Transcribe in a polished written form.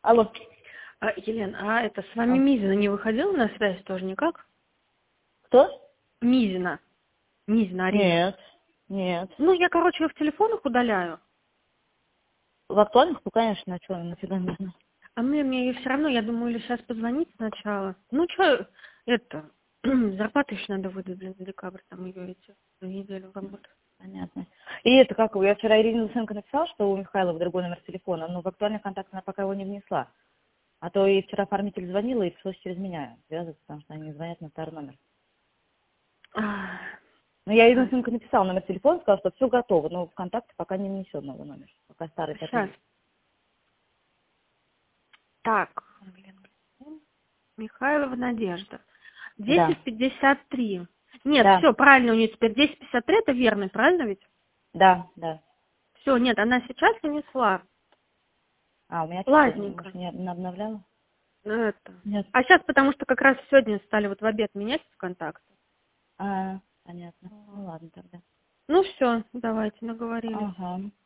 Алло. Елена, а это с вами Мизина не выходила на связь тоже никак? Кто? Мизина. Мизина Арина. Нет, нет. Ну, я, короче, ее в телефонах удаляю. В актуальных, ну, конечно, а что, нафига нужно? А мне все равно, я думаю, или сейчас позвонить сначала. Ну, что, это, зарплату еще надо выдать, блин, за декабрь, там ее эти, за неделю работы. Понятно. И это как, я вчера Ирине Луценко написала, что у Михайлова другой номер телефона, но в актуальный контакт она пока его не внесла. А то и вчера оформитель звонила, и пришлось через меня связываться, потому что они звонят на второй номер. Но я Ирине Луценко написала номер телефона, сказала, что все готово, но в контакте пока не внесен новый номер. Пока старый так и Сейчас. есть. Так, блин, Михайлова Надежда. Да. 10:53. Нет, Да, все, правильно у нее теперь. 10:53 это верно, правильно ведь? да, да. Все, нет, она сейчас унесла. А, у меня что-то, Ладненько. может, не обновляла? Ну, это. Нет. А сейчас, потому что как раз сегодня стали вот в обед менять ВКонтакте. А, понятно. Ну ладно тогда. Ну все, давайте, наговорили. Ага.